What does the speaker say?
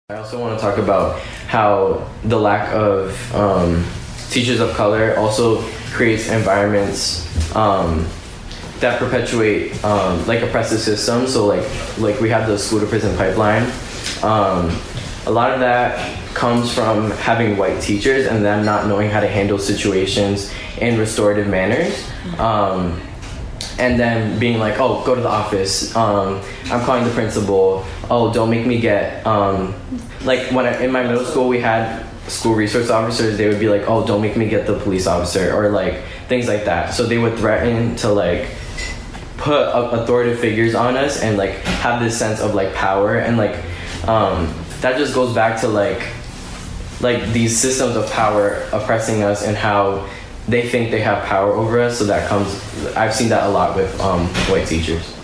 I also want to talk about how the lack of teachers of color also creates environments that perpetuate like oppressive systems. So like we have the school to prison pipeline. A lot of that comes from having white teachers and them not knowing how to handle situations in restorative manners. And then being like, oh, go to the office. I'm calling the principal. Oh, don't make me get, like in my middle school, we had school resource officers. They would be like, oh, don't make me get the police officer, or like things like that. So they would threaten to like put authoritative figures on us and like have this sense of like power. And like, that just goes back to like these systems of power oppressing us and how they think they have power over us. So that comes, I've seen that a lot with white teachers.